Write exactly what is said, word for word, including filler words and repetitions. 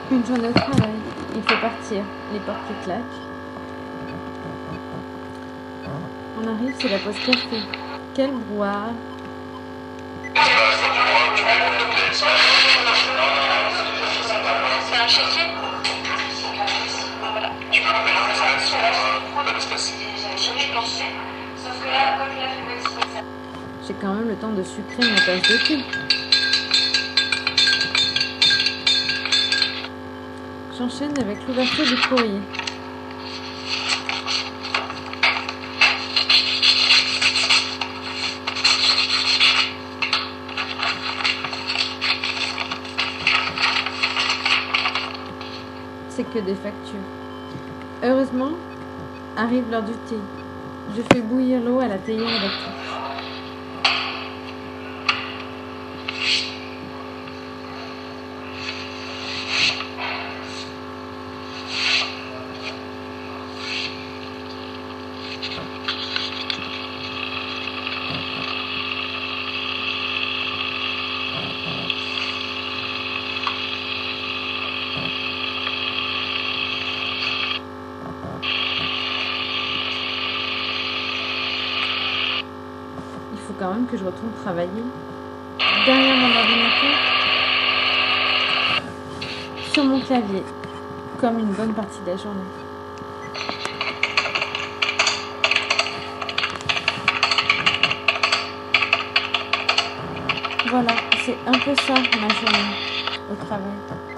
Une journée au travail. Il faut partir. Les portes qui claquent. On arrive, c'est la pause café. Quel brouhaha! C'est un chéquier. Voilà. Tu peux me mettre ça sur euh, l'espace. J'y pensais. Sauf que là, comme il a fait vacciné ça. J'ai quand même le temps de sucrer ma tasse de thé. J'enchaîne avec l'ouverture du courrier. C'est que des factures. Heureusement, arrive l'heure du thé. Je fais bouillir l'eau à la théière électrique. Il faut quand même que je retourne travailler. Derrière mon ordinateur, sur mon clavier, comme une bonne partie de la journée. Voilà, c'est un peu ça ma journée au travail.